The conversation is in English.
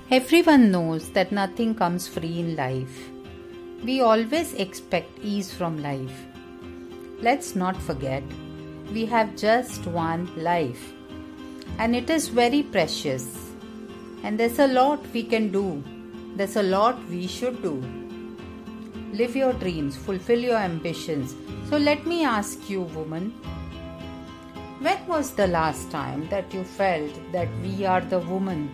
Everyone knows that nothing comes free in life. We always expect ease from life. Let's not forget, we have just one life, and it is very precious. And there's a lot we can do. There's a lot we should do. Live your dreams, fulfill your ambitions. So let me ask you, woman, when was the last time that you felt that we are the woman